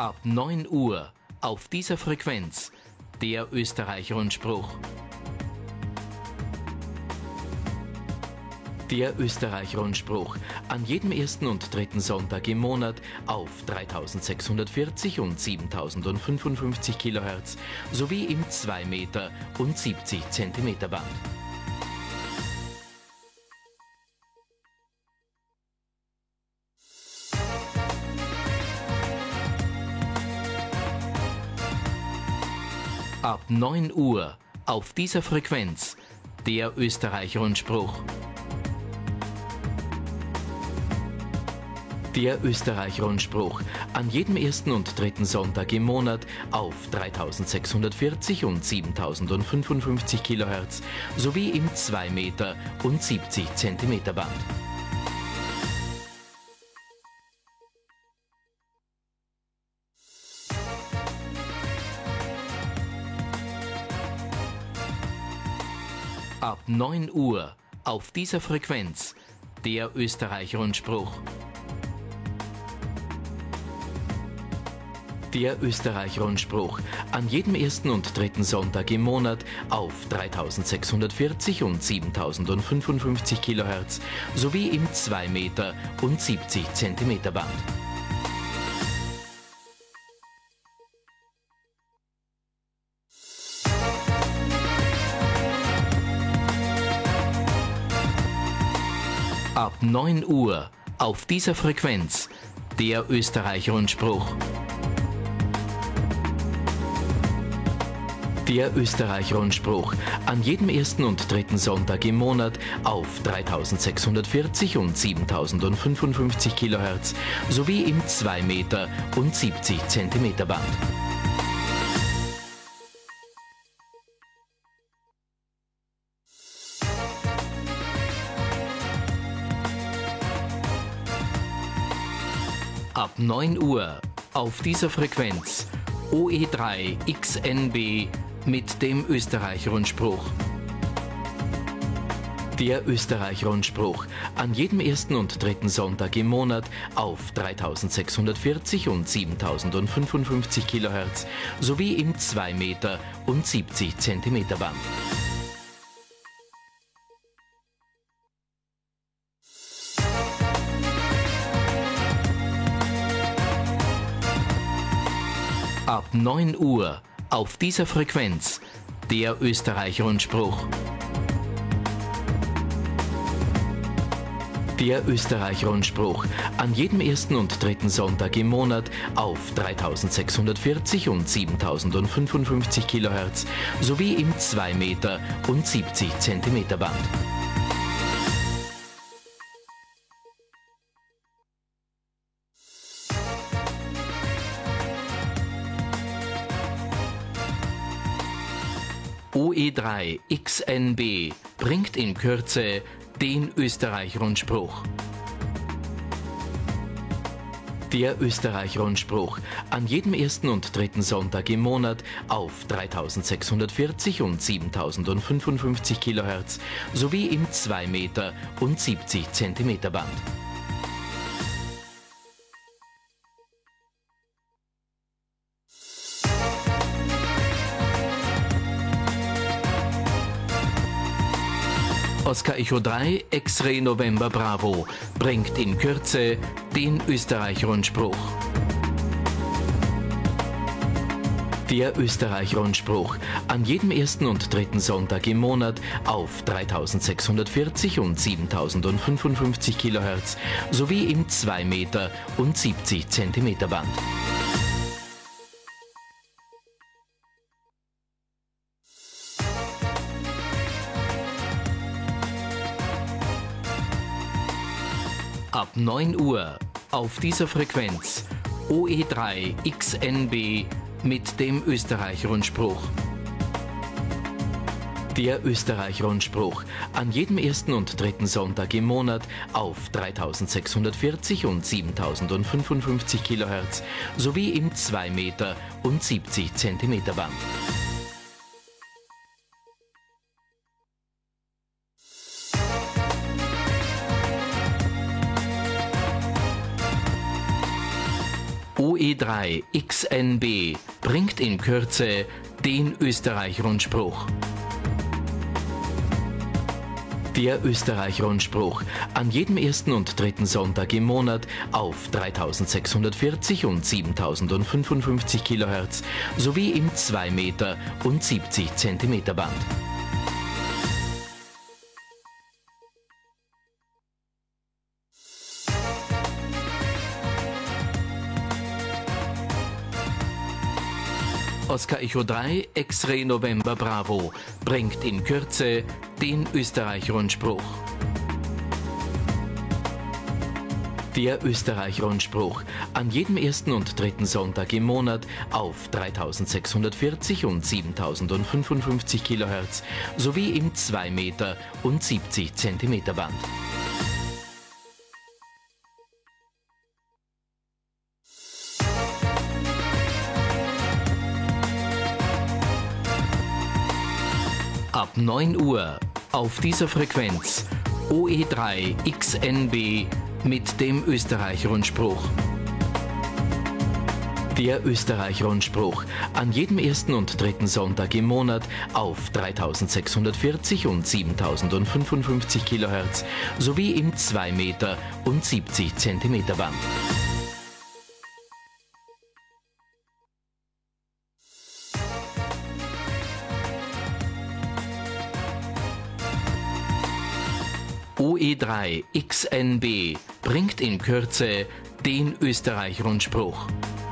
Ab 9 Uhr auf dieser Frequenz der Österreich-Rundspruch. Der Österreich-Rundspruch an jedem ersten und dritten Sonntag im Monat auf 3640 und 7055 kHz sowie im 2 Meter und 70 Zentimeter Band. Ab 9 Uhr auf dieser Frequenz der Österreich-Rundspruch. Der Österreich-Rundspruch an jedem ersten und dritten Sonntag im Monat auf 3640 und 7055 kHz sowie im 2 Meter und 70 Zentimeter Band. Ab 9 Uhr auf dieser Frequenz der Österreich-Rundspruch. Der Österreich-Rundspruch an jedem ersten und dritten Sonntag im Monat auf 3640 und 7055 kHz sowie im 2 Meter und 70 Zentimeter Band. Ab 9 Uhr auf dieser Frequenz der Österreich-Rundspruch. Der Österreich-Rundspruch an jedem ersten und dritten Sonntag im Monat auf 3640 und 7055 kHz sowie im 2 Meter und 70 Zentimeter Band. Ab 9 Uhr auf dieser Frequenz OE3 XNB mit dem Österreich-Rundspruch. Der Österreich-Rundspruch an jedem ersten und dritten Sonntag im Monat auf 3640 und 7055 kHz sowie im 2 Meter und 70 Zentimeter Band. Ab 9 Uhr auf dieser Frequenz der Österreich-Rundspruch. Der Österreich-Rundspruch an jedem ersten und dritten Sonntag im Monat auf 3640 und 7055 kHz sowie im 2 Meter und 70 Zentimeter Band. OE3 XNB bringt in Kürze den Österreich-Rundspruch. Der Österreich-Rundspruch an jedem ersten und dritten Sonntag im Monat auf 3640 und 7055 kHz sowie im 2 Meter und 70 Zentimeter Band. Oscar Echo 3 X-Ray November Bravo bringt in Kürze den Österreich-Rundspruch. Der Österreich-Rundspruch an jedem ersten und dritten Sonntag im Monat auf 3640 und 7055 kHz sowie im 2 Meter und 70 Zentimeter Band. Ab 9 Uhr auf dieser Frequenz OE3 XNB mit dem Österreich-Rundspruch. Der Österreich-Rundspruch an jedem ersten und dritten Sonntag im Monat auf 3640 und 7055 kHz sowie im 2 Meter und 70 Zentimeter Band. OE3 XNB bringt in Kürze den Österreich-Rundspruch. Der Österreich-Rundspruch an jedem ersten und dritten Sonntag im Monat auf 3640 und 7055 kHz sowie im 2 Meter und 70 Zentimeter Band. Oscar Echo 3 X-Ray November Bravo bringt in Kürze den Österreich-Rundspruch. Der Österreich-Rundspruch an jedem ersten und dritten Sonntag im Monat auf 3640 und 7055 kHz sowie im 2 Meter und 70 Zentimeter Band. Ab 9 Uhr auf dieser Frequenz OE3 XNB mit dem Österreich-Rundspruch. Der Österreich-Rundspruch an jedem ersten und dritten Sonntag im Monat auf 3640 und 7055 kHz sowie im 2 Meter und 70 Zentimeter Band. OE3 XNB bringt in Kürze den Österreich-Rundspruch.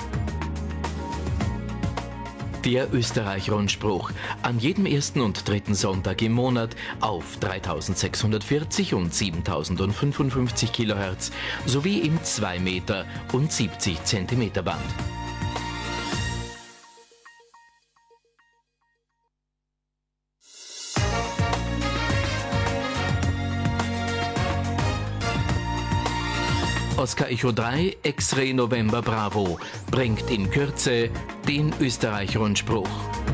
Der Österreich-Rundspruch an jedem ersten und dritten Sonntag im Monat auf 3640 und 7055 kHz sowie im 2 Meter und 70 Zentimeter Band. Oscar Echo 3 X-Ray November Bravo bringt in Kürze den Österreich-Rundspruch.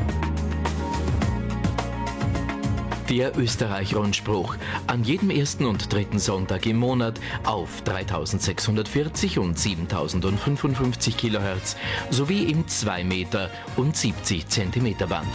Der Österreich-Rundspruch an jedem ersten und dritten Sonntag im Monat auf 3640 und 7055 kHz sowie im 2 Meter und 70 Zentimeter Band.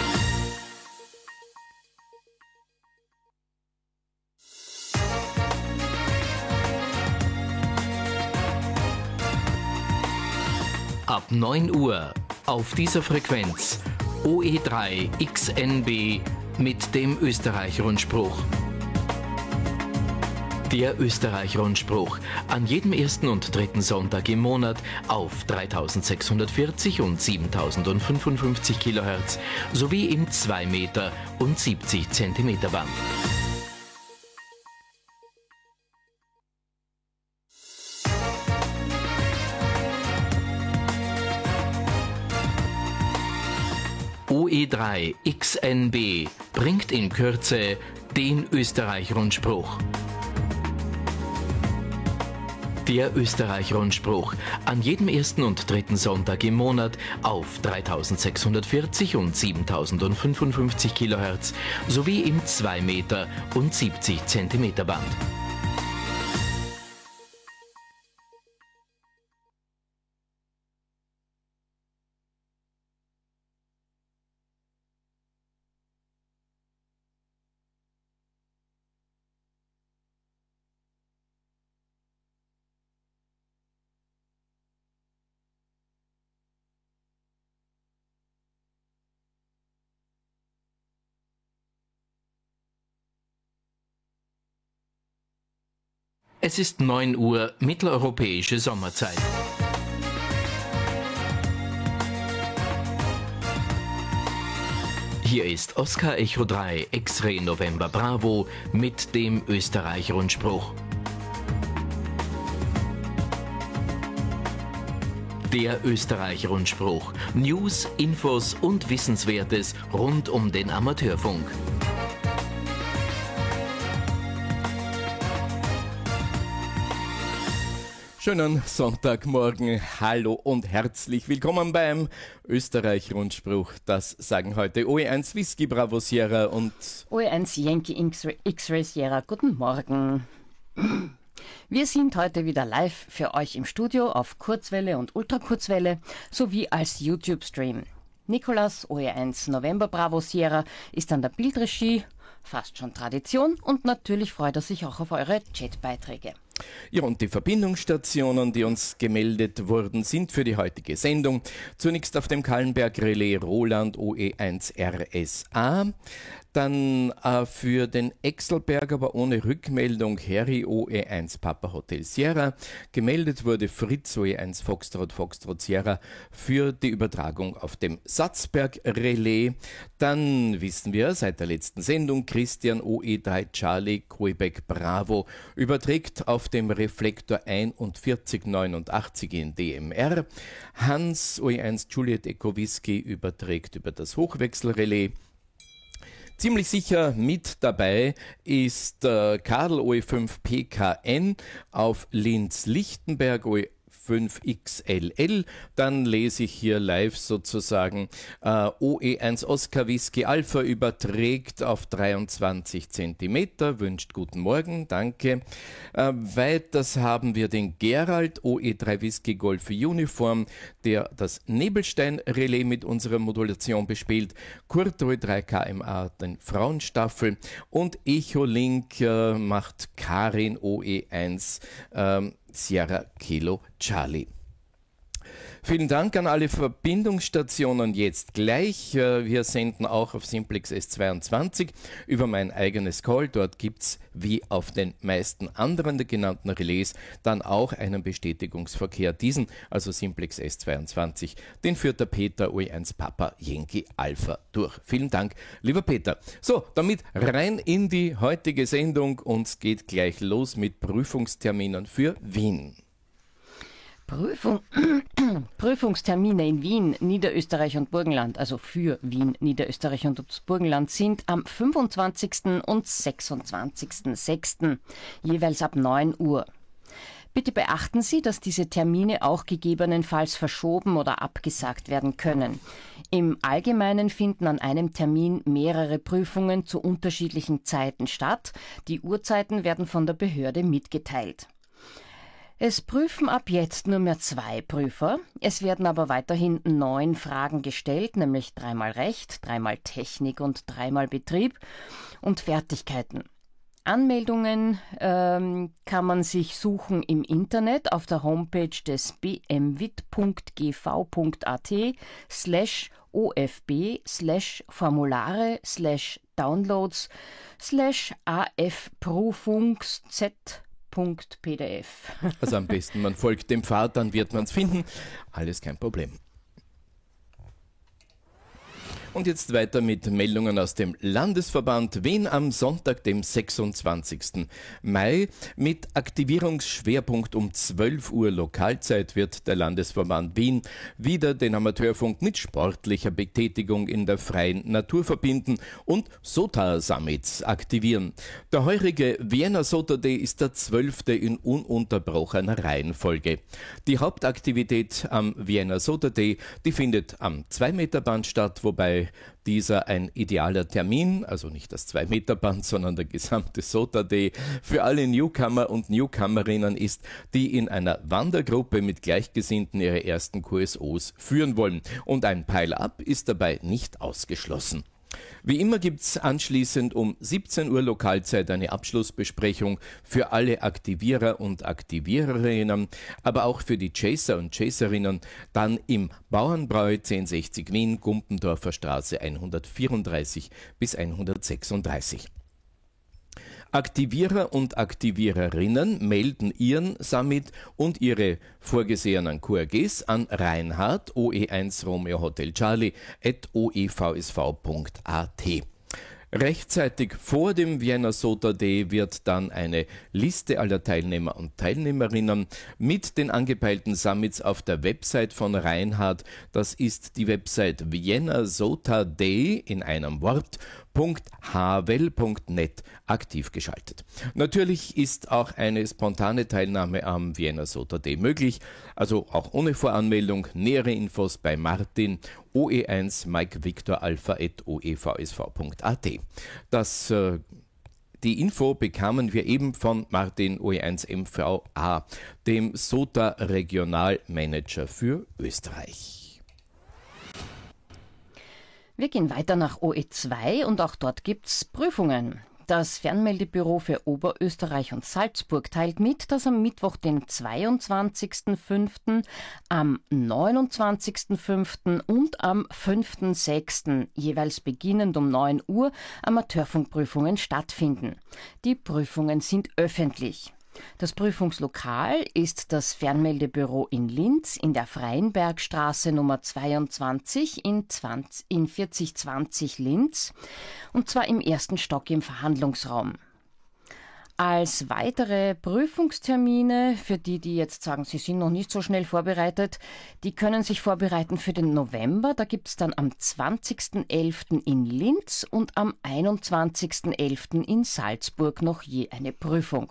Ab 9 Uhr auf dieser Frequenz OE3 XNB mit dem Österreich-Rundspruch. Der Österreich-Rundspruch an jedem ersten und dritten Sonntag im Monat auf 3640 und 7055 kHz sowie im 2 Meter und 70 Zentimeter Band. OE3 XNB bringt in Kürze den Österreich-Rundspruch. Der Österreich-Rundspruch an jedem ersten und dritten Sonntag im Monat auf 3640 und 7055 kHz sowie im 2 Meter und 70 Zentimeter Band. Es ist 9 Uhr mitteleuropäische Sommerzeit. Hier ist Oscar Echo 3 X-Ray November Bravo mit dem Österreich-Rundspruch. Der Österreich-Rundspruch. News, Infos und Wissenswertes rund um den Amateurfunk. Schönen Sonntagmorgen, hallo und herzlich willkommen beim Österreich-Rundspruch. Das sagen heute OE1 Whisky Bravo Sierra und OE1 Yankee X-Ray Sierra. Guten Morgen. Wir sind heute wieder live für euch im Studio auf Kurzwelle und Ultrakurzwelle sowie als YouTube-Stream. Nikolas, OE1 November Bravo Sierra, ist an der Bildregie, fast schon Tradition, und natürlich freut er sich auch auf eure Chatbeiträge. Ja, und die Verbindungsstationen, die uns gemeldet wurden, sind für die heutige Sendung zunächst auf dem Kahlenberg Relais Roland OE1 RSA, dann für den Exelberg, aber ohne Rückmeldung, Harry OE1 Papa Hotel Sierra. Gemeldet wurde Fritz OE1 Foxtrot Sierra für die Übertragung auf dem Satzberg Relais. Dann wissen wir seit der letzten Sendung, Christian OE3 Charlie Quebec Bravo überträgt auf dem Reflektor 4189 in DMR. Hans OE1 Juliet Echo Whisky überträgt über das Hochwechselrelais. Ziemlich sicher mit dabei ist Karl OE5 PKN auf Linz-Lichtenberg OE5XLL. Dann lese ich hier live sozusagen OE1 Oscar Whisky Alpha überträgt auf 23 cm. Wünscht guten Morgen, danke. Weiters haben wir den Gerald OE3 Whisky Golf Uniform, der das Nebelstein-Relais mit unserer Modulation bespielt. Kurt OE3 KMA den Frauenstaffel und Echolink macht Karin OE1 Sierra Kilo Charlie. Vielen Dank an alle Verbindungsstationen jetzt gleich. Wir senden auch auf Simplex S22 über mein eigenes Call. Dort gibt es, wie auf den meisten anderen der genannten Relais, dann auch einen Bestätigungsverkehr. Diesen, also Simplex S22, den führt der Peter OE1 Papa Yankee Alpha durch. Vielen Dank, lieber Peter. So, damit rein in die heutige Sendung. Uns geht gleich los mit Prüfungsterminen für Wien. Prüfungstermine in Wien, Niederösterreich und Burgenland, also für Wien, Niederösterreich und Burgenland, sind am 25. und 26.06. jeweils ab 9 Uhr. Bitte beachten Sie, dass diese Termine auch gegebenenfalls verschoben oder abgesagt werden können. Im Allgemeinen finden an einem Termin mehrere Prüfungen zu unterschiedlichen Zeiten statt. Die Uhrzeiten werden von der Behörde mitgeteilt. Es prüfen ab jetzt nur mehr 2 Prüfer. Es werden aber weiterhin 9 Fragen gestellt, nämlich 3-mal Recht, 3-mal Technik und 3-mal Betrieb und Fertigkeiten. Anmeldungen kann man sich suchen im Internet auf der Homepage des bmwit.gv.at/ofb/formulare/downloads/afprüfungs-z.pdf. Also am besten, man folgt dem Pfad, dann wird man es finden. Alles kein Problem. Und jetzt weiter mit Meldungen aus dem Landesverband Wien am Sonntag, dem 26. Mai. Mit Aktivierungsschwerpunkt um 12 Uhr Lokalzeit wird der Landesverband Wien wieder den Amateurfunk mit sportlicher Betätigung in der freien Natur verbinden und SOTA-Summits aktivieren. Der heurige Vienna SOTA Day ist der 12. in ununterbrochener Reihenfolge. Die Hauptaktivität am Vienna SOTA Day, die findet am 2-Meter-Band statt, wobei dieser ein idealer Termin, also nicht das 2-Meter-Band, sondern der gesamte SOTA Day, für alle Newcomer und Newcomerinnen ist, die in einer Wandergruppe mit Gleichgesinnten ihre ersten QSOs führen wollen. Und ein Pile-Up ist dabei nicht ausgeschlossen. Wie immer gibt es anschließend um 17 Uhr Lokalzeit eine Abschlussbesprechung für alle Aktivierer und Aktiviererinnen, aber auch für die Chaser und Chaserinnen, dann im Bauernbräu 1060 Wien, Gumpendorfer Straße 134 bis 136. Aktivierer und Aktiviererinnen melden ihren Summit und ihre vorgesehenen QRGs an Reinhard OE1 Romeo Hotel Charlie @oevsv.at. Rechtzeitig vor dem Vienna SOTA Day wird dann eine Liste aller Teilnehmer und Teilnehmerinnen mit den angepeilten Summits auf der Website von Reinhard, das ist die Website Vienna SOTA Day in einem Wort, .hwel.net aktiv geschaltet. Natürlich ist auch eine spontane Teilnahme am Vienna SOTA Day möglich, also auch ohne Voranmeldung. Nähere Infos bei Martin OE1 Mike Victor Alpha @oevsv.at. Das Die Info bekamen wir eben von Martin OE1MVA, dem SOTA Regionalmanager für Österreich. Wir gehen weiter nach OE2 und auch dort gibt's Prüfungen. Das Fernmeldebüro für Oberösterreich und Salzburg teilt mit, dass am Mittwoch, den 22.05., am 29.05. und am 5.06. jeweils beginnend um 9 Uhr Amateurfunkprüfungen stattfinden. Die Prüfungen sind öffentlich. Das Prüfungslokal ist das Fernmeldebüro in Linz in der Freienbergstraße Nummer 22 in 4020 Linz, und zwar im ersten Stock im Verhandlungsraum. Als weitere Prüfungstermine, für die jetzt sagen, sie sind noch nicht so schnell vorbereitet, die können sich vorbereiten für den November. Da gibt es dann am 20.11. in Linz und am 21.11. in Salzburg noch je eine Prüfung.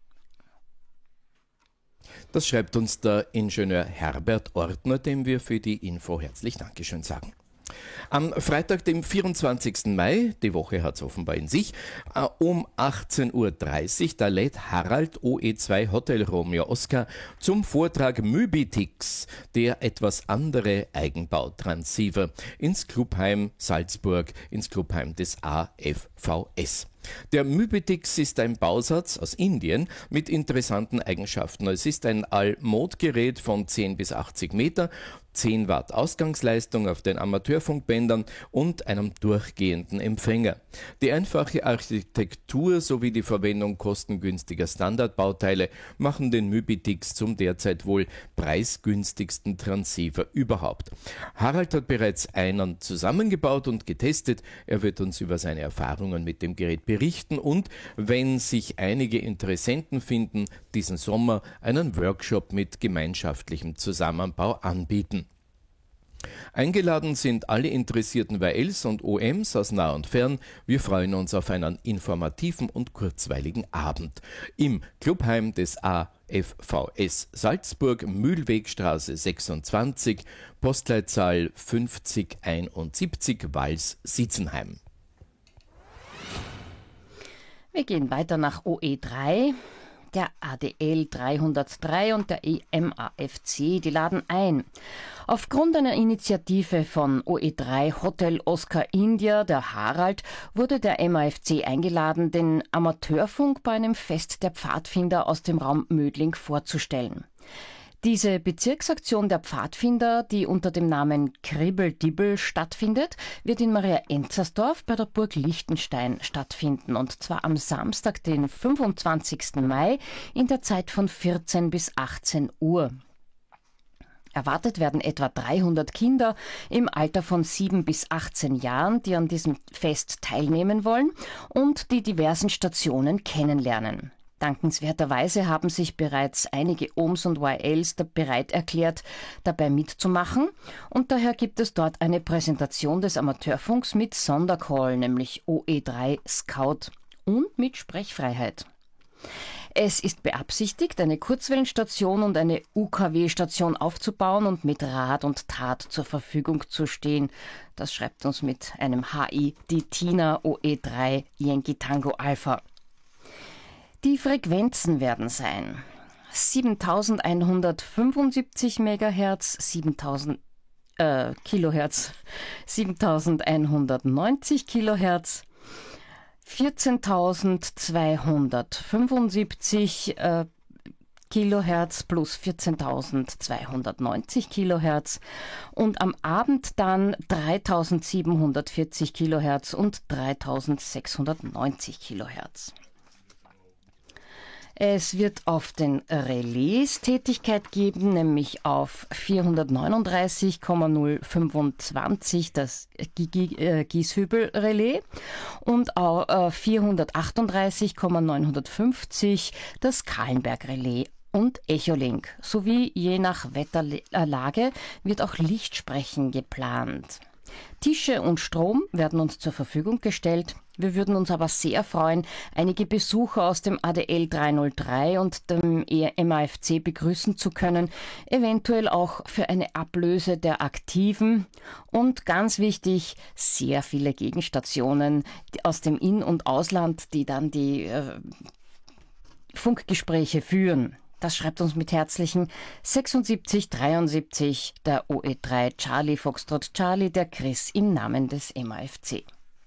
Das schreibt uns der Ingenieur Herbert Ortner, dem wir für die Info herzlich Dankeschön sagen. Am Freitag, dem 24. Mai, die Woche hat es offenbar in sich, um 18.30 Uhr, da lädt Harald OE2 Hotel Romeo Oscar zum Vortrag Mybitix, der etwas andere Eigenbautransceiver, ins Clubheim Salzburg, ins Clubheim des AFVS. Der Mybitix ist ein Bausatz aus Indien mit interessanten Eigenschaften. Es ist ein All-Mode-Gerät von 10 bis 80 Meter, 10 Watt Ausgangsleistung auf den Amateurfunkbändern und einem durchgehenden Empfänger. Die einfache Architektur sowie die Verwendung kostengünstiger Standardbauteile machen den Mybitix zum derzeit wohl preisgünstigsten Transceiver überhaupt. Harald hat bereits einen zusammengebaut und getestet. Er wird uns über seine Erfahrungen mit dem Gerät berichten und, wenn sich einige Interessenten finden, diesen Sommer einen Workshop mit gemeinschaftlichem Zusammenbau anbieten. Eingeladen sind alle interessierten YLs und OMs aus nah und fern. Wir freuen uns auf einen informativen und kurzweiligen Abend im Clubheim des AFVS Salzburg, Mühlwegstraße 26, Postleitzahl 5071, Vals-Sitzenheim. Wir gehen weiter nach OE3. Der ADL 303 und der EMAFC, die laden ein. Aufgrund einer Initiative von OE3 Hotel Oscar India, der Harald, wurde der MAFC eingeladen, den Amateurfunk bei einem Fest der Pfadfinder aus dem Raum Mödling vorzustellen. Diese Bezirksaktion der Pfadfinder, die unter dem Namen Kribbel-Dibbel stattfindet, wird in Maria-Enzersdorf bei der Burg Liechtenstein stattfinden, und zwar am Samstag, den 25. Mai, in der Zeit von 14 bis 18 Uhr. Erwartet werden etwa 300 Kinder im Alter von 7 bis 18 Jahren, die an diesem Fest teilnehmen wollen und die diversen Stationen kennenlernen. Dankenswerterweise haben sich bereits einige OMs und YLs bereit erklärt, dabei mitzumachen, und daher gibt es dort eine Präsentation des Amateurfunks mit Sondercall, nämlich OE3 Scout, und mit Sprechfreiheit. Es ist beabsichtigt, eine Kurzwellenstation und eine UKW-Station aufzubauen und mit Rat und Tat zur Verfügung zu stehen. Das schreibt uns mit einem HI die Tina OE3 Yankee Tango Alpha. Die Frequenzen werden sein 7175 MHz, 7000 Kilohertz, 7190 Kilohertz, 14275 Kilohertz plus 14.290 Kilohertz und am Abend dann 3.740 Kilohertz und 3.690 Kilohertz. Es wird auf den Relais Tätigkeit geben, nämlich auf 439,025 das Gieshübel-Relais und auf 438,950 das Kahlenberg-Relais und Echolink. Sowie je nach Wetterlage wird auch Lichtsprechen geplant. Tische und Strom werden uns zur Verfügung gestellt. Wir würden uns aber sehr freuen, einige Besucher aus dem ADL 303 und dem MAFC begrüßen zu können, eventuell auch für eine Ablöse der Aktiven und ganz wichtig, sehr viele Gegenstationen aus dem In- und Ausland, die dann die Funkgespräche führen. Das schreibt uns mit herzlichen 7673 der OE3 Charlie Foxtrot Charlie, der Chris im Namen des MAFC.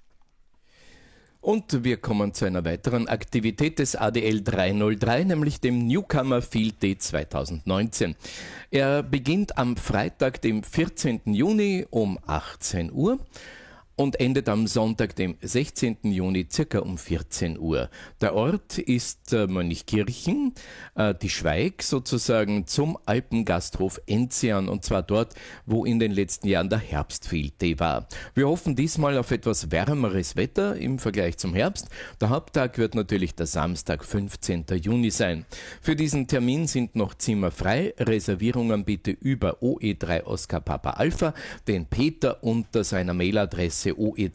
Und wir kommen zu einer weiteren Aktivität des ADL 303, nämlich dem Newcomer Field Day 2019. Er beginnt am Freitag, dem 14. Juni um 18 Uhr. Und endet am Sonntag, dem 16. Juni, circa um 14 Uhr. Der Ort ist Mönchkirchen, die Schweig sozusagen zum Alpengasthof Enzian, und zwar dort, wo in den letzten Jahren der Herbstfield Day war. Wir hoffen diesmal auf etwas wärmeres Wetter im Vergleich zum Herbst. Der Haupttag wird natürlich der Samstag, 15. Juni sein. Für diesen Termin sind noch Zimmer frei. Reservierungen bitte über OE3 Oscar Papa Alpha, den Peter unter seiner Mailadresse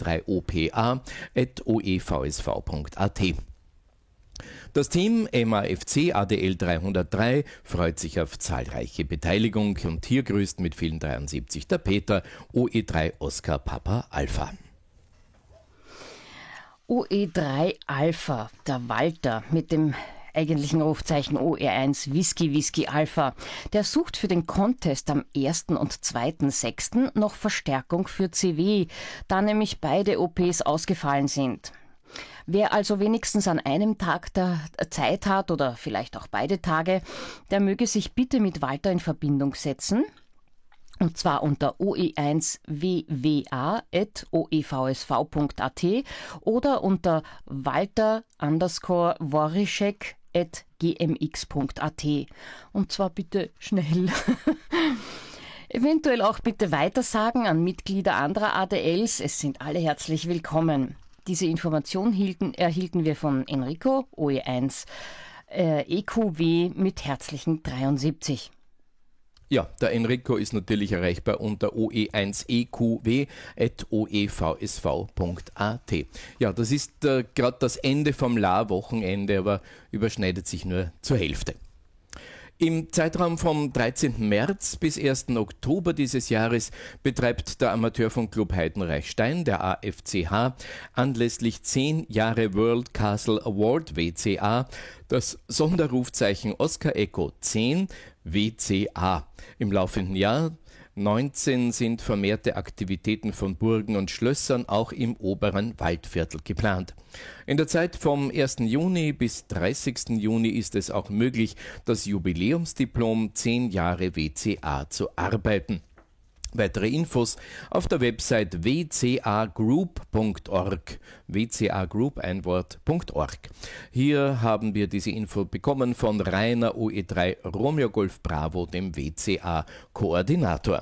oe3opa@oevsv.at. Das Team MAFC ADL 303 freut sich auf zahlreiche Beteiligung, und hier grüßt mit vielen 73 der Peter, OE3 Oscar Papa Alpha. OE3 Alpha, der Walter mit dem eigentlichen Rufzeichen OE1 Whisky Alpha, der sucht für den Contest am 1. und 2.6. noch Verstärkung für CW, da nämlich beide OPs ausgefallen sind. Wer also wenigstens an einem Tag der Zeit hat oder vielleicht auch beide Tage, der möge sich bitte mit Walter in Verbindung setzen. Und zwar unter oe1wwa@oevsv.at oder unter walter_worischek@gmx.at. Und zwar bitte schnell. Eventuell auch bitte weitersagen an Mitglieder anderer ADLs. Es sind alle herzlich willkommen. Diese Information erhielten wir von Enrico, OE1 EQW mit herzlichen 73. Ja, der Enrico ist natürlich erreichbar unter oe1eqw@oevsv.at. Ja, das ist gerade das Ende vom La-Wochenende, aber überschneidet sich nur zur Hälfte. Im Zeitraum vom 13. März bis 1. Oktober dieses Jahres betreibt der Amateurfunkclub Heidenreich-Stein, der AFCH, anlässlich 10 Jahre World Castle Award WCA das Sonderrufzeichen Oscar Echo 10 WCA. Im laufenden Jahr 19 sind vermehrte Aktivitäten von Burgen und Schlössern auch im oberen Waldviertel geplant. In der Zeit vom 1. Juni bis 30. Juni ist es auch möglich, das Jubiläumsdiplom 10 Jahre WCA zu arbeiten. Weitere Infos auf der Website wcagroup.org. wcagroup, ein Wort.org. Hier haben wir diese Info bekommen von Rainer OE3 Romeo Golf Bravo, dem WCA-Koordinator.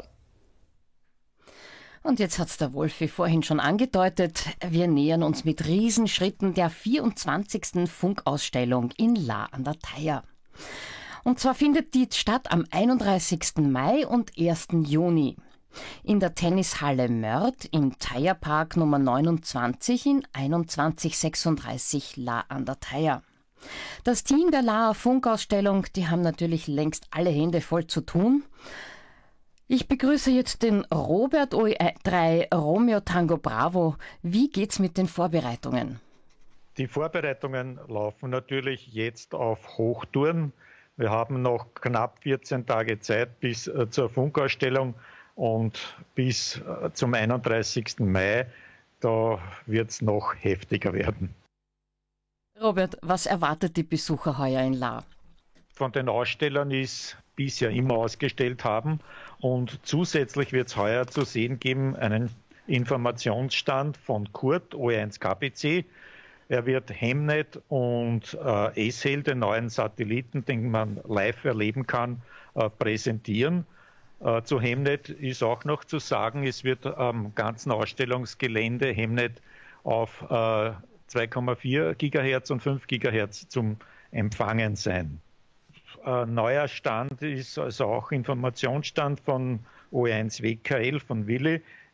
Und jetzt hat's der Wolfi vorhin schon angedeutet, wir nähern uns mit Riesenschritten der 24. Funkausstellung in La an der Thaya. Und zwar findet die statt am 31. Mai und 1. Juni. In der Tennishalle Mörd im Thaya Park Nummer 29 in 2136 La an der Thaya. Das Team der Laaer Funkausstellung, die haben natürlich längst alle Hände voll zu tun. Ich begrüße jetzt den Robert OE3 Romeo Tango Bravo. Wie geht's mit den Vorbereitungen? Die Vorbereitungen laufen natürlich jetzt auf Hochtouren. Wir haben noch knapp 14 Tage Zeit bis zur Funkausstellung. Und bis zum 31. Mai, da wird es noch heftiger werden. Robert, was erwartet die Besucher heuer in La? Von den Ausstellern ist bisher immer ausgestellt haben. Und zusätzlich wird es heuer zu sehen geben einen Informationsstand von Kurt, OE1 KPC. Er wird Hemnet und ESHEL, den neuen Satelliten, den man live erleben kann, präsentieren. Zu Hemnet ist auch noch zu sagen, es wird am ganzen Ausstellungsgelände Hemnet auf 2,4 GHz und 5 GHz zum Empfangen sein. Neuer Stand ist also auch Informationsstand von OE1 WKL von Willi.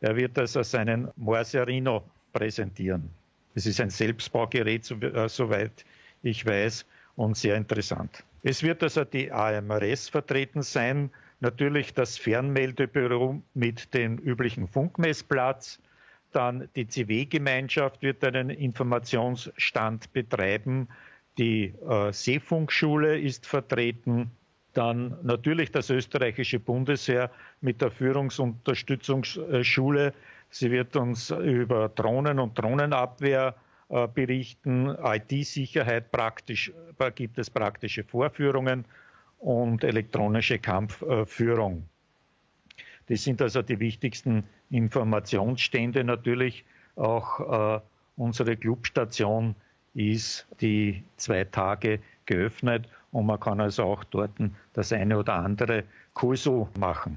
Er wird also seinen Morserino präsentieren. Es ist ein Selbstbaugerät, soweit ich weiß, und sehr interessant. Es wird also die AMRS vertreten sein, natürlich das Fernmeldebüro mit dem üblichen Funkmessplatz, dann die CW-Gemeinschaft wird einen Informationsstand betreiben, die Seefunkschule ist vertreten, dann natürlich das österreichische Bundesheer mit der Führungsunterstützungsschule. Sie wird uns über Drohnen und Drohnenabwehr berichten, IT-Sicherheit gibt es praktische Vorführungen und elektronische Kampfführung. Das sind also die wichtigsten Informationsstände. Natürlich auch unsere Clubstation ist die 2 Tage geöffnet und man kann also auch dort das eine oder andere Kurso machen.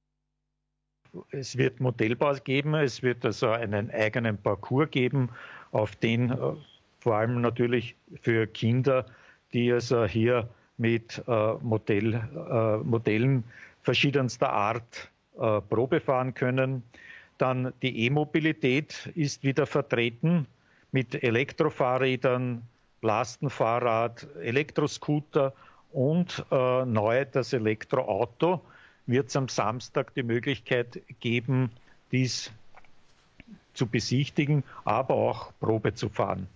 Es wird Modellbau geben, es wird also einen eigenen Parcours geben, auf den vor allem natürlich für Kinder, die also hier mit Modellen verschiedenster Art Probe fahren können. Dann die E-Mobilität ist wieder vertreten mit Elektrofahrrädern, Lastenfahrrad, Elektroscooter und neu das Elektroauto. Wird es am Samstag die Möglichkeit geben, dies zu besichtigen, aber auch Probe zu fahren.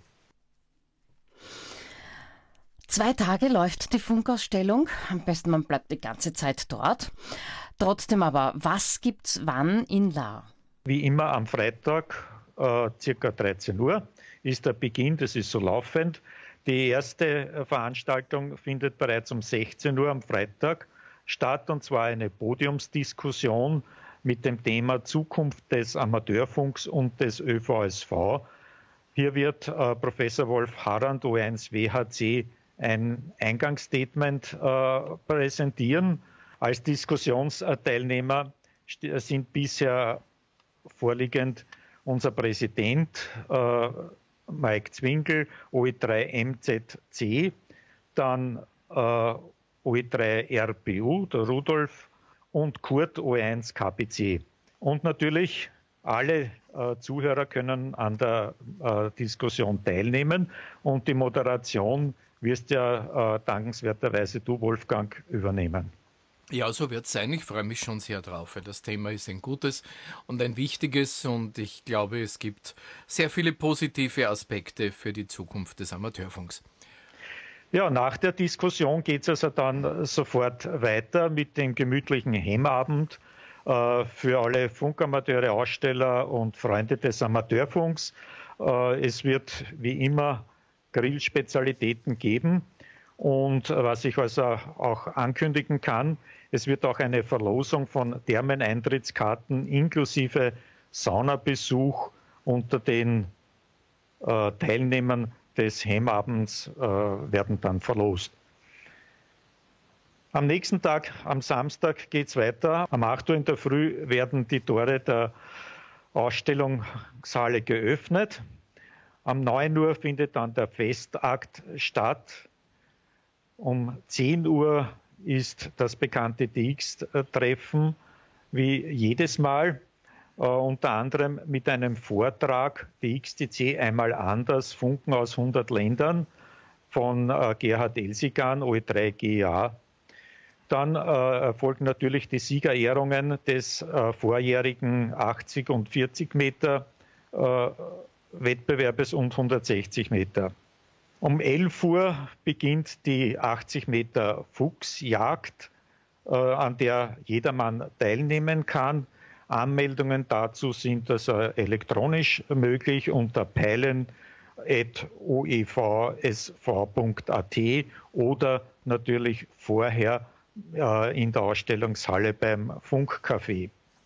2 Tage läuft die Funkausstellung. Am besten, man bleibt die ganze Zeit dort. Trotzdem aber, was gibt's wann in Lahr? Wie immer am Freitag, circa 13 Uhr, ist der Beginn, das ist so laufend. Die erste Veranstaltung findet bereits um 16 Uhr am Freitag statt, und zwar eine Podiumsdiskussion mit dem Thema Zukunft des Amateurfunks und des ÖVSV. Hier wird Professor Wolf Harrand, OE1 WHC, ein Eingangsstatement präsentieren. Als Diskussionsteilnehmer sind bisher vorliegend unser Präsident Mike Zwingel, OE3 MZC, dann OE3 RPU, der Rudolf, und Kurt, OE1 KPC. Und natürlich alle Zuhörer können an der Diskussion teilnehmen, und die Moderation wirst ja dankenswerterweise du, Wolfgang, übernehmen. Ja, so wird es sein. Ich freue mich schon sehr drauf, weil das Thema ist ein gutes und ein wichtiges, und ich glaube, es gibt sehr viele positive Aspekte für die Zukunft des Amateurfunks. Ja, nach der Diskussion geht es also dann sofort weiter mit dem gemütlichen Hemmabend für alle Funkamateure, Aussteller und Freunde des Amateurfunks. Es wird wie immer Grillspezialitäten geben, und was ich also auch ankündigen kann, es wird auch eine Verlosung von Thermeneintrittskarten inklusive Saunabesuch unter den Teilnehmern des Hemmabends werden dann verlost. Am nächsten Tag, am Samstag, geht es weiter. Um 8 Uhr in der Früh werden die Tore der Ausstellungshalle geöffnet. Um 9 Uhr findet dann der Festakt statt. Um 10 Uhr ist das bekannte DX-Treffen, wie jedes Mal, unter anderem mit einem Vortrag, DXTC einmal anders, Funken aus 100 Ländern, von Gerhard Elsigan, OE3 GA. Dann erfolgen natürlich die Siegerehrungen des vorjährigen 80 und 40 Meter Wettbewerbes und 160 Meter. Um 11 Uhr beginnt die 80 Meter Fuchsjagd, an der jedermann teilnehmen kann. Anmeldungen dazu sind also elektronisch möglich unter peilen@oevsv.at oder natürlich vorher in der Ausstellungshalle beim Funkcafé.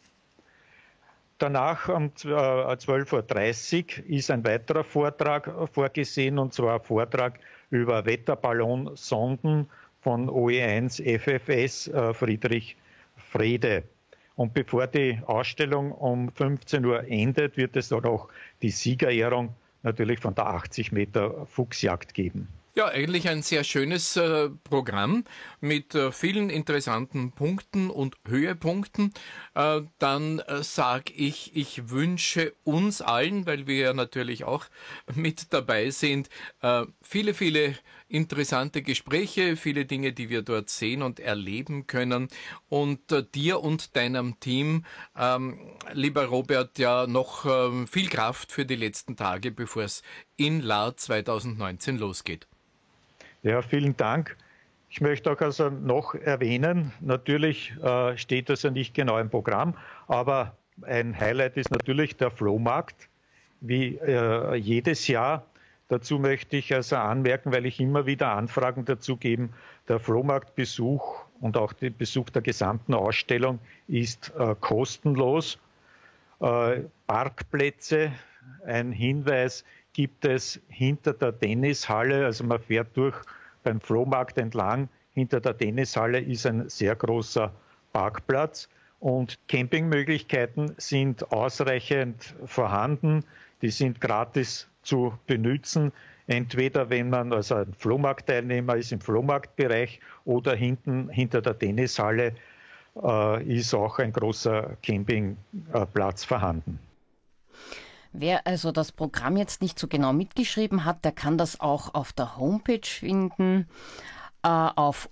Danach um 12.30 Uhr ist ein weiterer Vortrag vorgesehen, und zwar ein Vortrag über Wetterballonsonden von OE1 FFS Friedrich Frede. Und bevor die Ausstellung um 15 Uhr endet, wird es dann auch die Siegerehrung natürlich von der 80 Meter Fuchsjagd geben. Ja, eigentlich ein sehr schönes Programm mit vielen interessanten Punkten und Höhepunkten. Dann sage ich wünsche uns allen, weil wir ja natürlich auch mit dabei sind, viele interessante Gespräche, viele Dinge, die wir dort sehen und erleben können. Und dir und deinem Team, lieber Robert, ja noch viel Kraft für die letzten Tage, bevor es in Lahr 2019 losgeht. Ja, vielen Dank. Ich möchte auch also noch erwähnen, natürlich steht das ja nicht genau im Programm, aber ein Highlight ist natürlich der Flohmarkt, wie jedes Jahr. Dazu möchte ich also anmerken, weil ich immer wieder Anfragen dazu gebe, der Flohmarktbesuch und auch der Besuch der gesamten Ausstellung ist kostenlos. Parkplätze, ein Hinweis, gibt es hinter der Tennishalle, also man fährt beim Flohmarkt entlang, hinter der Tennishalle ist ein sehr großer Parkplatz und Campingmöglichkeiten sind ausreichend vorhanden, die sind gratis zu benutzen, entweder wenn man also ein Flohmarktteilnehmer ist im Flohmarktbereich oder hinter der Tennishalle ist auch ein großer Campingplatz vorhanden. Wer also das Programm jetzt nicht so genau mitgeschrieben hat, der kann das auch auf der Homepage finden, auf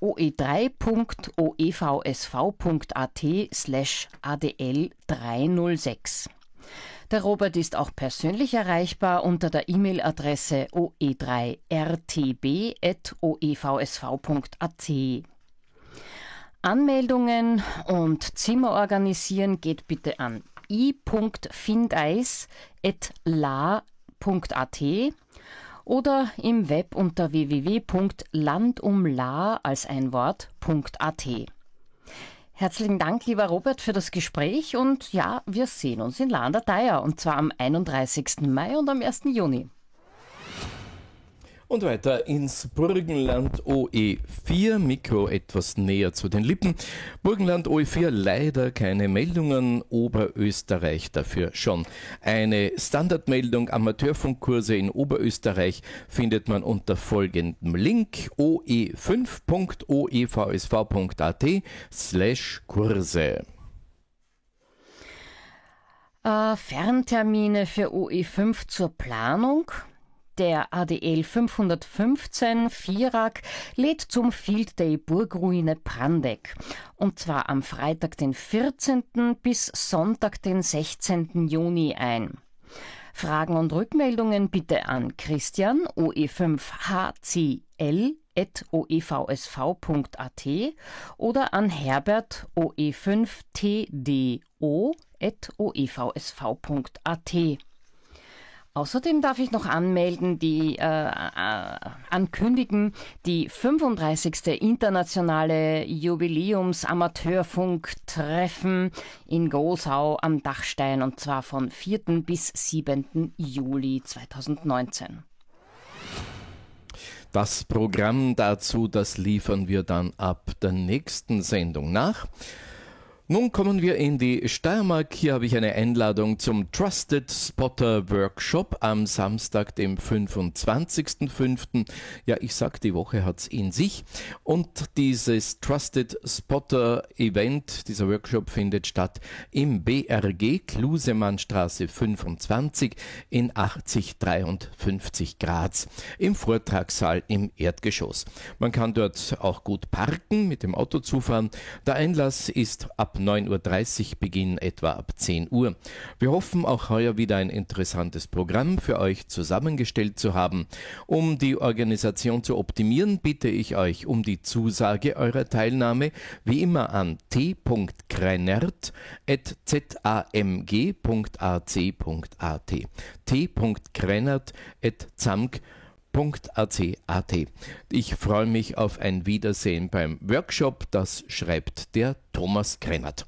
oe3.oevsv.at/adl306. Der Robert ist auch persönlich erreichbar unter der E-Mail-Adresse oe3rtb@oevsv.at. Anmeldungen und Zimmer organisieren geht bitte an i.findeis@la.at oder im Web unter www.landumla als ein Wort.at. Herzlichen Dank, lieber Robert, für das Gespräch und ja, wir sehen uns in Lahr an der Theier und zwar am 31. Mai und am 1. Juni. Und weiter ins Burgenland OE4, Mikro etwas näher zu den Lippen. Burgenland OE4, leider keine Meldungen, Oberösterreich dafür schon. Eine Standardmeldung, Amateurfunkkurse in Oberösterreich findet man unter folgendem Link oe5.oevsv.at/Kurse. Ferntermine für OE5 zur Planung. Der ADL 515 Vierak lädt zum Field Day Burgruine Prandeck. Und zwar am Freitag, den 14. bis Sonntag, den 16. Juni ein. Fragen und Rückmeldungen bitte an Christian OE5HCL@oevsv.at oder an Herbert OE5TDO@oevsv.at. Außerdem darf ich noch ankündigen, die 35. internationale Jubiläums-Amateurfunk-Treffen in Gosau am Dachstein und zwar von 4. bis 7. Juli 2019. Das Programm dazu, das liefern wir dann ab der nächsten Sendung nach. Nun kommen wir in die Steiermark. Hier habe ich eine Einladung zum Trusted Spotter Workshop am Samstag, dem 25.05. Ja, ich sag, die Woche hat's in sich. Und dieses Trusted Spotter Event, dieser Workshop findet statt im BRG, Klusemannstraße 25 in 8053 Graz, im Vortragssaal im Erdgeschoss. Man kann dort auch gut parken, mit dem Auto zufahren. Der Einlass ist ab 9.30 Uhr, Beginn etwa ab 10 Uhr. Wir hoffen auch heuer wieder ein interessantes Programm für euch zusammengestellt zu haben. Um die Organisation zu optimieren, bitte ich euch um die Zusage eurer Teilnahme wie immer an t.kreinert@zamg.ac.at t.kreinert@zamg.ac.at. Ich freue mich auf ein Wiedersehen beim Workshop, das schreibt der Thomas Kreinert.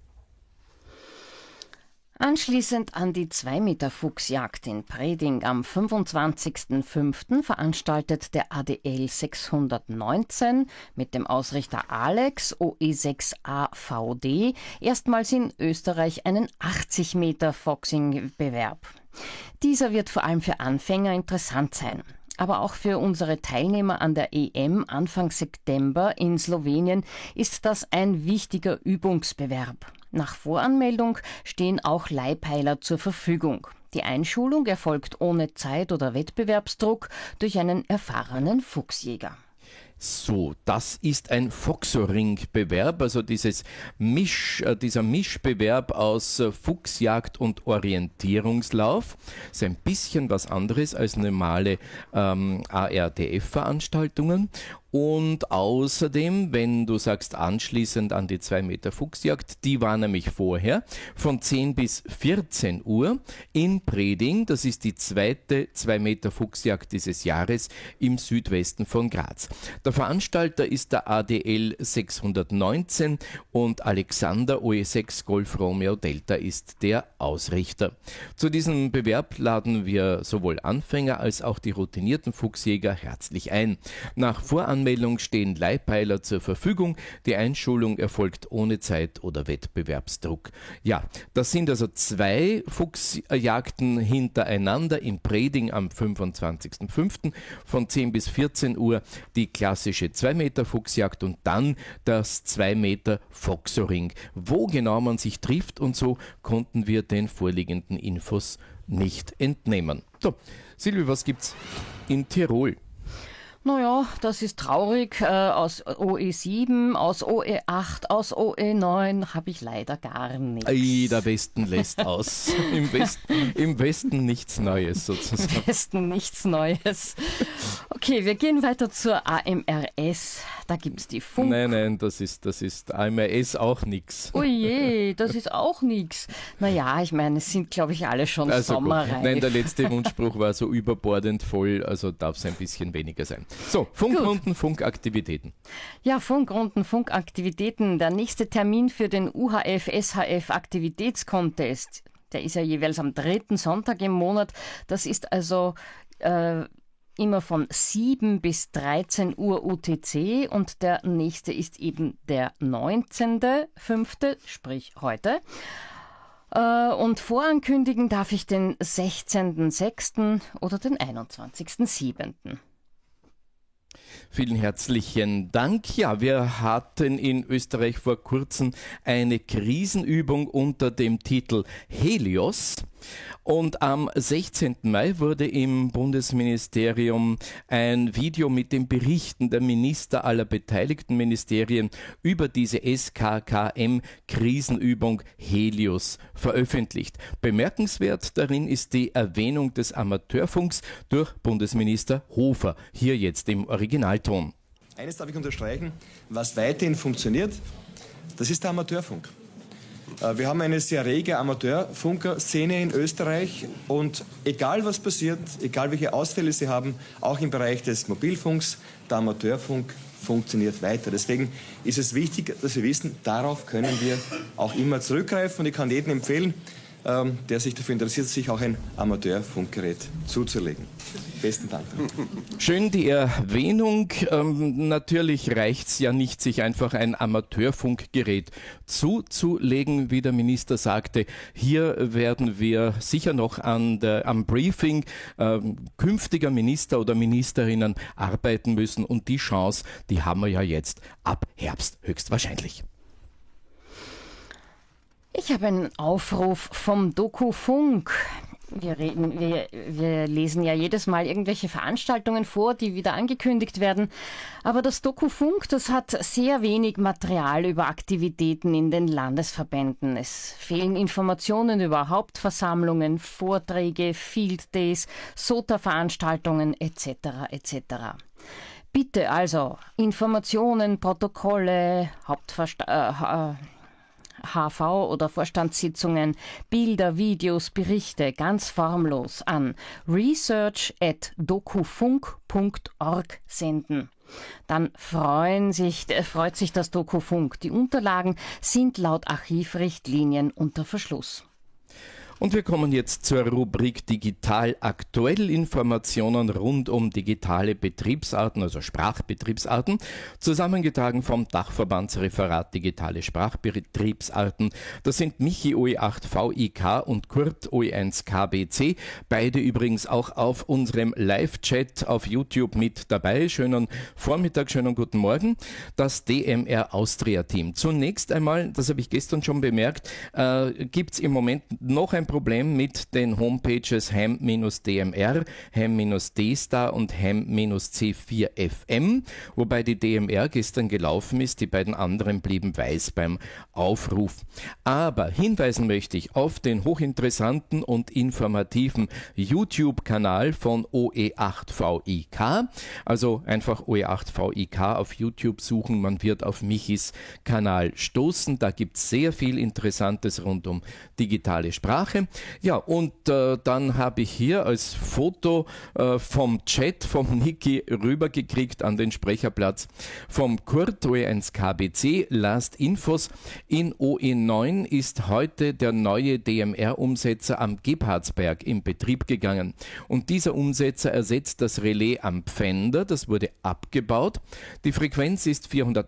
Anschließend an die 2-Meter-Fuchsjagd in Preding am 25.05. veranstaltet der ADL 619 mit dem Ausrichter Alex OE6AVD erstmals in Österreich einen 80-Meter-Foxing-Bewerb. Dieser wird vor allem für Anfänger interessant sein. Aber auch für unsere Teilnehmer an der EM Anfang September in Slowenien ist das ein wichtiger Übungsbewerb. Nach Voranmeldung stehen auch Leihpeiler zur Verfügung. Die Einschulung erfolgt ohne Zeit- oder Wettbewerbsdruck durch einen erfahrenen Fuchsjäger. So, das ist ein Foxoring-Bewerb, also dieser Mischbewerb aus Fuchsjagd und Orientierungslauf. Ist ein bisschen was anderes als normale ARDF-Veranstaltungen. Und außerdem, wenn du sagst, anschließend an die 2 Meter Fuchsjagd, die war nämlich vorher von 10 bis 14 Uhr in Preding. Das ist die zweite 2 Meter Fuchsjagd dieses Jahres im Südwesten von Graz. Der Veranstalter ist der ADL 619 und Alexander OE6 Golf Romeo Delta ist der Ausrichter. Zu diesem Bewerb laden wir sowohl Anfänger als auch die routinierten Fuchsjäger herzlich ein. Nach Voranmeldung stehen Leihpeiler zur Verfügung. Die Einschulung erfolgt ohne Zeit- oder Wettbewerbsdruck. Ja, das sind also 2 Fuchsjagden hintereinander in Preding am 25.05. von 10 bis 14 Uhr die klassische 2 Meter Fuchsjagd und dann das 2 Meter Foxoring. Wo genau man sich trifft und so konnten wir den vorliegenden Infos nicht entnehmen. So, Silvi, was gibt's in Tirol? Naja, das ist traurig. Aus OE7, aus OE8, aus OE9 habe ich leider gar nichts. Ei, der Westen lässt aus. Im Westen nichts Neues sozusagen. Im Westen nichts Neues. Okay, wir gehen weiter zur AMRS. Da gibt es die Funk. Nein, das ist AMRS auch nichts. Oh je, das ist auch nichts. Naja, ich meine, es sind, glaube ich, alle schon sommerreif. Gut. Nein, der letzte Rundspruch war so überbordend voll, also darf es ein bisschen weniger sein. So, Funkrunden, Funkaktivitäten. Ja, Funkrunden, Funkaktivitäten. Der nächste Termin für den UHF-SHF Aktivitätskontest, der ist ja jeweils am 3. Sonntag im Monat. Das ist also immer von 7 bis 13 Uhr UTC und der nächste ist eben der 19.05., sprich heute. Und vorankündigen darf ich den 16.06. oder den 21.07. Vielen herzlichen Dank. Ja, wir hatten in Österreich vor kurzem eine Krisenübung unter dem Titel Helios. Und am 16. Mai wurde im Bundesministerium ein Video mit den Berichten der Minister aller beteiligten Ministerien über diese SKKM-Krisenübung Helios veröffentlicht. Bemerkenswert darin ist die Erwähnung des Amateurfunks durch Bundesminister Hofer, hier jetzt im Originalton. Eines darf ich unterstreichen, was weiterhin funktioniert, das ist der Amateurfunk. Wir haben eine sehr rege Amateurfunker-Szene in Österreich und egal was passiert, egal welche Ausfälle sie haben, auch im Bereich des Mobilfunks, der Amateurfunk funktioniert weiter. Deswegen ist es wichtig, dass wir wissen, darauf können wir auch immer zurückgreifen und ich kann jedem empfehlen, der sich dafür interessiert, sich auch ein Amateurfunkgerät zuzulegen. Besten Dank. Schön die Erwähnung. Natürlich reicht es ja nicht, sich einfach ein Amateurfunkgerät zuzulegen, wie der Minister sagte. Hier werden wir sicher noch am Briefing künftiger Minister oder Ministerinnen arbeiten müssen und die Chance, die haben wir ja jetzt ab Herbst höchstwahrscheinlich. Ich habe einen Aufruf vom Doku-Funk. Wir lesen ja jedes Mal irgendwelche Veranstaltungen vor, die wieder angekündigt werden. Aber das Doku-Funk, das hat sehr wenig Material über Aktivitäten in den Landesverbänden. Es fehlen Informationen über Hauptversammlungen, Vorträge, Field Days, SOTA-Veranstaltungen etc. etc. Bitte also Informationen, Protokolle, HV oder Vorstandssitzungen, Bilder, Videos, Berichte ganz formlos an research@dokufunk.org senden. Dann freut sich das Doku-Funk. Die Unterlagen sind laut Archivrichtlinien unter Verschluss. Und wir kommen jetzt zur Rubrik Digital aktuell, Informationen rund um digitale Betriebsarten, also Sprachbetriebsarten, zusammengetragen vom Dachverbandsreferat Digitale Sprachbetriebsarten. Das sind Michi OE8VIK und Kurt OE1KBC, beide übrigens auch auf unserem Live-Chat auf YouTube mit dabei. Schönen Vormittag, schönen guten Morgen. Das DMR Austria-Team. Zunächst einmal, das habe ich gestern schon bemerkt, gibt es im Moment noch ein Problem mit den Homepages ham-dmr, ham-dstar und ham-c4fm, wobei die DMR gestern gelaufen ist, die beiden anderen blieben weiß beim Aufruf. Aber hinweisen möchte ich auf den hochinteressanten und informativen YouTube-Kanal von OE8VIK, also einfach OE8VIK auf YouTube suchen, man wird auf Michis Kanal stoßen, da gibt es sehr viel Interessantes rund um digitale Sprache. Ja, und dann habe ich hier als Foto vom Chat vom Niki rübergekriegt an den Sprecherplatz vom Kurt OE1KBC. Last Infos: in OE9 ist heute der neue DMR-Umsetzer am Gebhardsberg in Betrieb gegangen. Und dieser Umsetzer ersetzt das Relais am Pfänder, das wurde abgebaut. Die Frequenz ist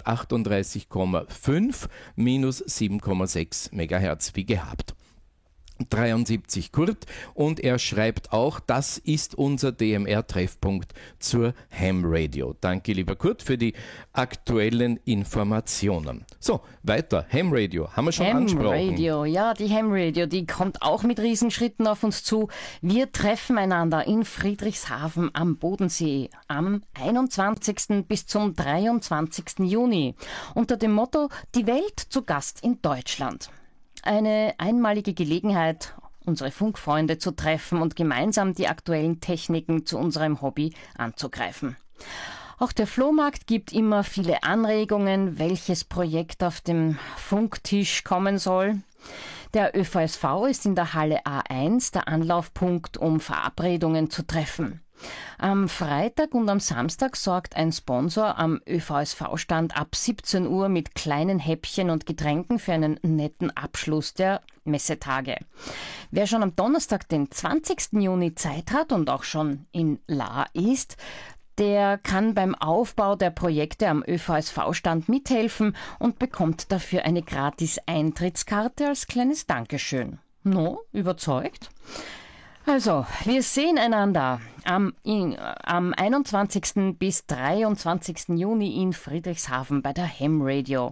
438,5 minus 7,6 MHz wie gehabt. 73 Kurt, und er schreibt auch, das ist unser DMR-Treffpunkt zur Ham Radio. Danke, lieber Kurt, für die aktuellen Informationen. So, weiter. Ham Radio, haben wir schon angesprochen. Ham Radio, ja, die Ham Radio, die kommt auch mit Riesenschritten auf uns zu. Wir treffen einander in Friedrichshafen am Bodensee am 21. bis zum 23. Juni unter dem Motto Die Welt zu Gast in Deutschland. Eine einmalige Gelegenheit, unsere Funkfreunde zu treffen und gemeinsam die aktuellen Techniken zu unserem Hobby anzugreifen. Auch der Flohmarkt gibt immer viele Anregungen, welches Projekt auf dem Funktisch kommen soll. Der ÖVSV ist in der Halle A1 der Anlaufpunkt, um Verabredungen zu treffen. Am Freitag und am Samstag sorgt ein Sponsor am ÖVSV-Stand ab 17 Uhr mit kleinen Häppchen und Getränken für einen netten Abschluss der Messetage. Wer schon am Donnerstag, den 20. Juni Zeit hat und auch schon in Lahr ist, der kann beim Aufbau der Projekte am ÖVSV-Stand mithelfen und bekommt dafür eine gratis Eintrittskarte als kleines Dankeschön. No, überzeugt? Also, wir sehen einander am 21. bis 23. Juni in Friedrichshafen bei der Ham Radio.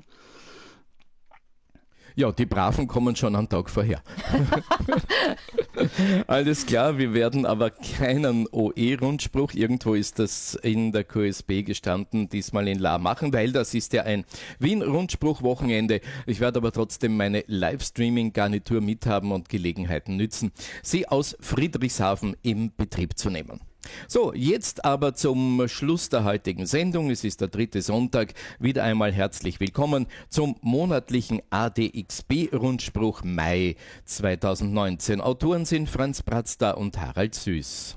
Ja, die Braven kommen schon am Tag vorher. Alles klar, wir werden aber keinen OE-Rundspruch, irgendwo ist das in der QSB gestanden, diesmal in Lahr machen, weil das ist ja ein Wien-Rundspruch-Wochenende. Ich werde aber trotzdem meine Livestreaming-Garnitur mithaben und Gelegenheiten nützen, sie aus Friedrichshafen in Betrieb zu nehmen. So, jetzt aber zum Schluss der heutigen Sendung. Es ist der 3. Sonntag. Wieder einmal herzlich willkommen zum monatlichen ADXB-Rundspruch Mai 2019. Autoren sind Franz Bratzda und Harald Süß.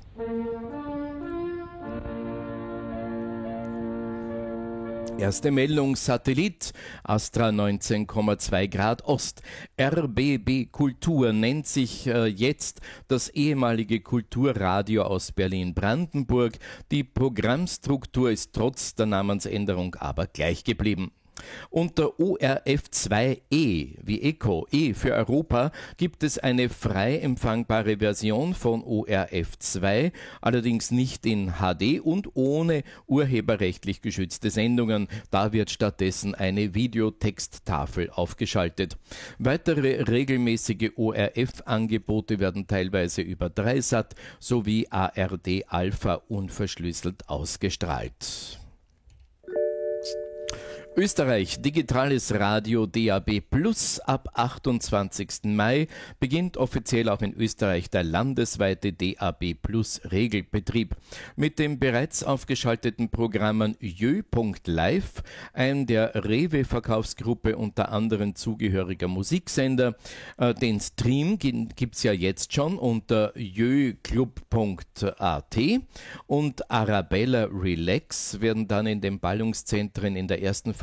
Erste Meldung: Satellit, Astra 19,2 Grad Ost. RBB Kultur nennt sich jetzt das ehemalige Kulturradio aus Berlin-Brandenburg. Die Programmstruktur ist trotz der Namensänderung aber gleich geblieben. Unter ORF2E wie Echo, E für Europa, gibt es eine frei empfangbare Version von ORF2, allerdings nicht in HD und ohne urheberrechtlich geschützte Sendungen. Da wird stattdessen eine Videotexttafel aufgeschaltet. Weitere regelmäßige ORF-Angebote werden teilweise über Dreisat sowie ARD Alpha unverschlüsselt ausgestrahlt. Österreich, digitales Radio DAB Plus ab 28. Mai beginnt offiziell auch in Österreich der landesweite DAB Plus Regelbetrieb. Mit den bereits aufgeschalteten Programmen jö.live, ein der Rewe-Verkaufsgruppe unter anderem zugehöriger Musiksender. Den Stream gibt's ja jetzt schon unter jöclub.at und Arabella Relax werden dann in den Ballungszentren in der ersten Phase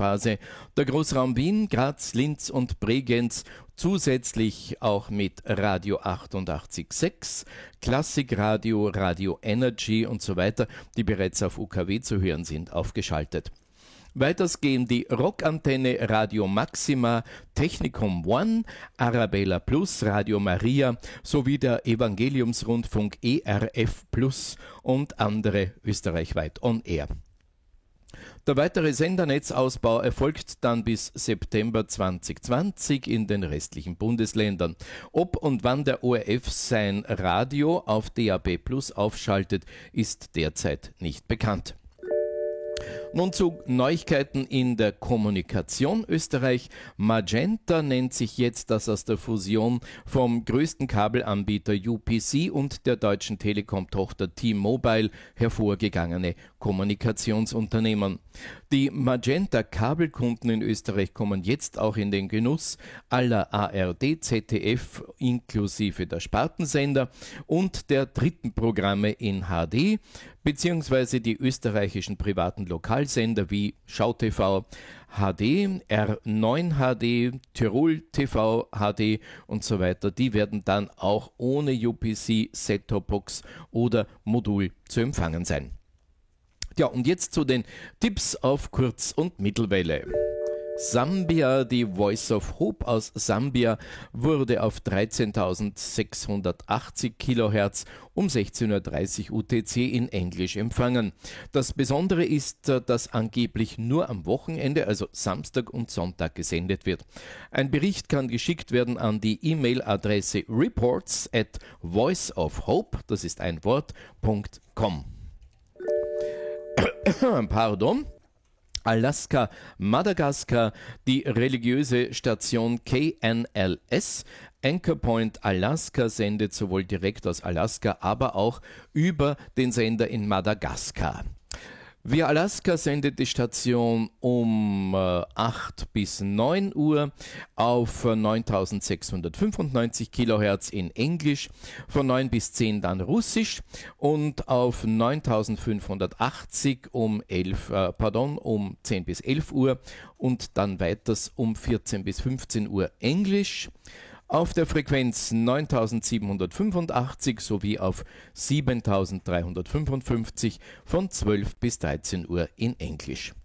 Phase. Der Großraum Wien, Graz, Linz und Bregenz zusätzlich auch mit Radio 88.6, Klassikradio, Radio Energy und so weiter, die bereits auf UKW zu hören sind, aufgeschaltet. Weiters gehen die Rockantenne Radio Maxima, Technikum One, Arabella Plus, Radio Maria sowie der Evangeliumsrundfunk ERF Plus und andere österreichweit on air. Der weitere Sendernetzausbau erfolgt dann bis September 2020 in den restlichen Bundesländern. Ob und wann der ORF sein Radio auf DAB Plus aufschaltet, ist derzeit nicht bekannt. Nun zu Neuigkeiten in der Kommunikation Österreich. Magenta nennt sich jetzt das aus der Fusion vom größten Kabelanbieter UPC und der deutschen Telekom-Tochter T-Mobile hervorgegangene Kommunikationsunternehmen. Die Magenta-Kabelkunden in Österreich kommen jetzt auch in den Genuss aller ARD, ZDF inklusive der Spartensender und der dritten Programme in HD, beziehungsweise die österreichischen privaten Lokalsender wie Schau TV HD, R9 HD, Tirol TV HD und so weiter, die werden dann auch ohne UPC, Set-Top-Box oder Modul zu empfangen sein. Ja, und jetzt zu den Tipps auf Kurz- und Mittelwelle. Sambia, die Voice of Hope aus Sambia, wurde auf 13.680 Kilohertz um 16.30 Uhr UTC in Englisch empfangen. Das Besondere ist, dass angeblich nur am Wochenende, also Samstag und Sonntag, gesendet wird. Ein Bericht kann geschickt werden an die E-Mail-Adresse reports@voiceofhope, das ist ein Wort.com. Pardon. Alaska, Madagaskar, die religiöse Station KNLS, Anchor Point Alaska sendet sowohl direkt aus Alaska, aber auch über den Sender in Madagaskar. Via Alaska sendet die Station um 8 bis 9 Uhr auf 9.695 Kilohertz in Englisch, von 9 bis 10 dann Russisch und auf 9.580 um 10 bis 11 Uhr und dann weiters um 14 bis 15 Uhr Englisch. Auf der Frequenz 9785 sowie auf 7355 von 12 bis 13 Uhr in Englisch.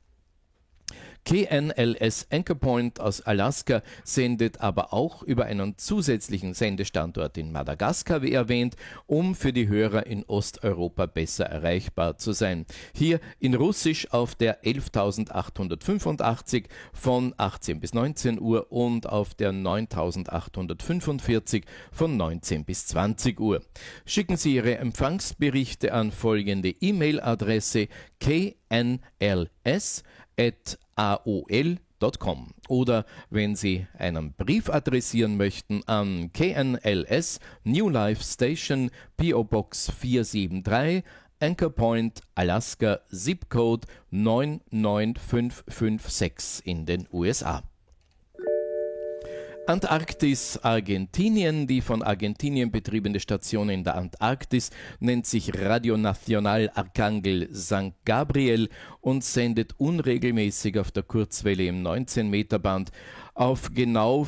KNLS Anchor Point aus Alaska sendet aber auch über einen zusätzlichen Sendestandort in Madagaskar, wie erwähnt, um für die Hörer in Osteuropa besser erreichbar zu sein. Hier in Russisch auf der 11.885 von 18 bis 19 Uhr und auf der 9.845 von 19 bis 20 Uhr. Schicken Sie Ihre Empfangsberichte an folgende E-Mail-Adresse knls@aol.com oder wenn Sie einen Brief adressieren möchten an KNLS New Life Station PO Box 473 Anchor Point Alaska Zip Code 99556 in den USA. Antarktis, Argentinien. Die von Argentinien betriebene Station in der Antarktis nennt sich Radio Nacional Arcángel San Gabriel und sendet unregelmäßig auf der Kurzwelle im 19-Meter-Band auf genau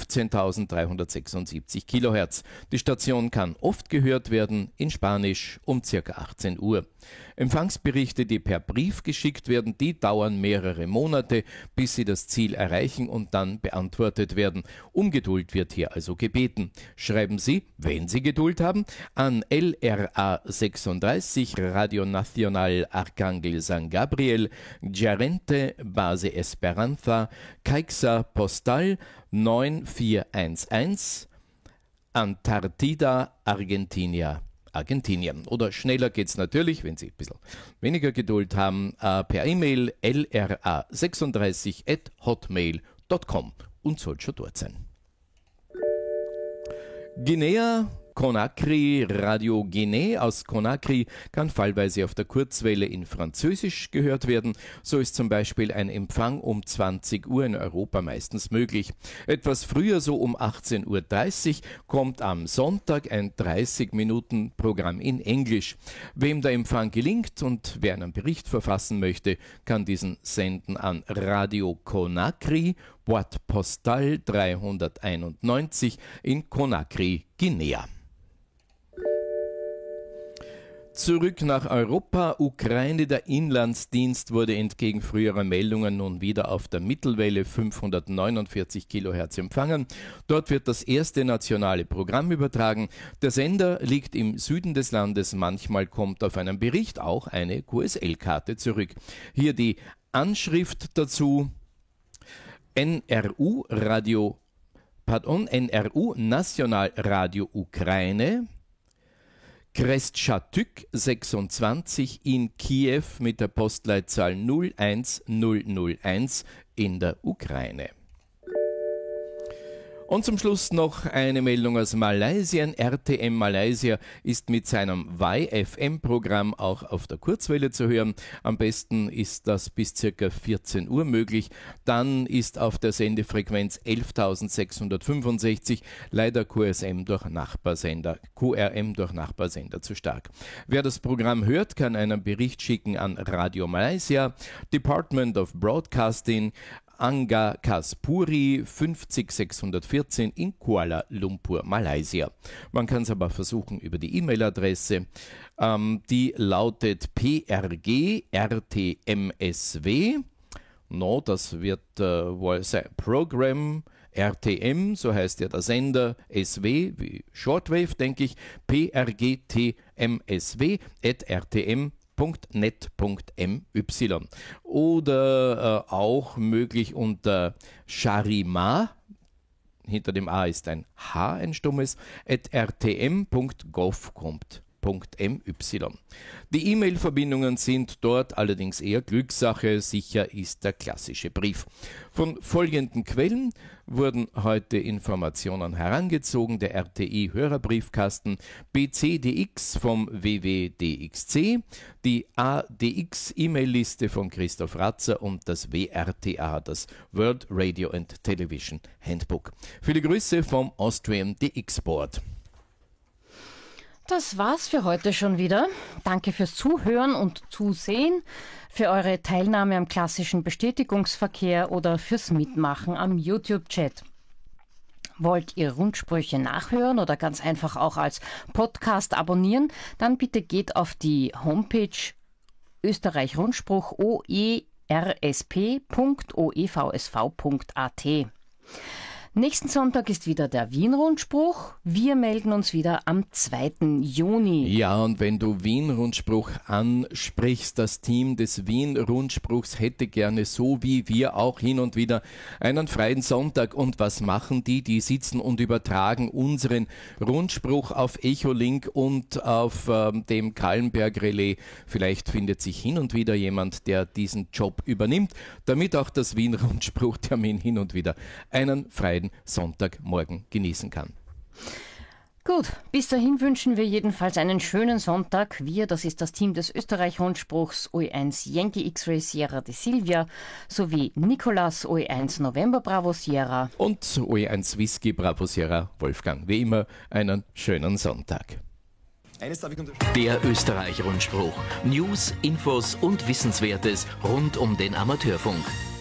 15.376 Kilohertz. Die Station kann oft gehört werden, in Spanisch um ca. 18 Uhr. Empfangsberichte, die per Brief geschickt werden, die dauern mehrere Monate, bis sie das Ziel erreichen und dann beantwortet werden. Um Geduld wird hier also gebeten. Schreiben Sie, wenn Sie Geduld haben, an LRA 36 Radio Nacional Arcángel San Gabriel, Gerente, Base Esperanza, Caixa Postal 9411, Antártida, Argentinien. Oder schneller geht's natürlich, wenn Sie ein bisschen weniger Geduld haben, per E-Mail lra36@hotmail.com und soll schon dort sein. Guinea, Conakry, Radio Guinée aus Conakry kann fallweise auf der Kurzwelle in Französisch gehört werden. So ist zum Beispiel ein Empfang um 20 Uhr in Europa meistens möglich. Etwas früher, so um 18.30 Uhr, kommt am Sonntag ein 30-Minuten-Programm in Englisch. Wem der Empfang gelingt und wer einen Bericht verfassen möchte, kann diesen senden an Radio Conakry, Boîte Postale 391 in Conakry, Guinea. Zurück nach Europa. Ukraine, der Inlandsdienst wurde entgegen früherer Meldungen nun wieder auf der Mittelwelle 549 kHz empfangen. Dort wird das erste nationale Programm übertragen. Der Sender liegt im Süden des Landes. Manchmal kommt auf einen Bericht auch eine QSL-Karte zurück. Hier die Anschrift dazu: NRU Nationalradio Ukraine, Krestchatyk 26 in Kiew mit der Postleitzahl 01001 in der Ukraine. Und zum Schluss noch eine Meldung aus Malaysia. RTM Malaysia ist mit seinem YFM-Programm auch auf der Kurzwelle zu hören. Am besten ist das bis ca. 14 Uhr möglich. Dann ist auf der Sendefrequenz 11.665 leider QRM durch Nachbarsender zu stark. Wer das Programm hört, kann einen Bericht schicken an Radio Malaysia, Department of Broadcasting, Angga Kaspuri 50614 in Kuala Lumpur, Malaysia. Man kann es aber versuchen über die E-Mail-Adresse. Die lautet prg@rtmsw. No, das wird wohl sein. Program RTM, so heißt ja der Sender, SW wie Shortwave, denke ich, prgtmsw@rtm.net.my oder auch möglich unter Sharima, hinter dem A ist ein H, ein stummes, @rtm.gov.my. Die E-Mail-Verbindungen sind dort allerdings eher Glückssache, sicher ist der klassische Brief. Von folgenden Quellen wurden heute Informationen herangezogen: der RTI-Hörerbriefkasten, BCDX vom WWDXC, die ADX-E-Mail-Liste von Christoph Ratzer und das WRTA, das World Radio and Television Handbook. Viele Grüße vom Austrian DX Board. Das war's für heute schon wieder. Danke fürs Zuhören und Zusehen, für eure Teilnahme am klassischen Bestätigungsverkehr oder fürs Mitmachen am YouTube-Chat. Wollt ihr Rundsprüche nachhören oder ganz einfach auch als Podcast abonnieren, dann bitte geht auf die Homepage Österreich-Rundspruch oersp.oevsv.at. Nächsten Sonntag ist wieder der Wien-Rundspruch. Wir melden uns wieder am 2. Juni. Ja, und wenn du Wien-Rundspruch ansprichst, das Team des Wien-Rundspruchs hätte gerne, so wie wir auch hin und wieder, einen freien Sonntag. Und was machen die? Die sitzen und übertragen unseren Rundspruch auf Echolink und auf dem Kahlenberg-Relais. Vielleicht findet sich hin und wieder jemand, der diesen Job übernimmt, damit auch das Wien-Rundspruch-Termin hin und wieder einen freien Sonntagmorgen genießen kann. Gut, bis dahin wünschen wir jedenfalls einen schönen Sonntag. Wir, das ist das Team des Österreich-Rundspruchs OE1 Yankee X-Ray Sierra de Silvia sowie Nicolas OE1 November Bravo Sierra und OE1 Whisky Bravo Sierra Wolfgang. Wie immer einen schönen Sonntag. Der Österreich-Rundspruch. News, Infos und Wissenswertes rund um den Amateurfunk.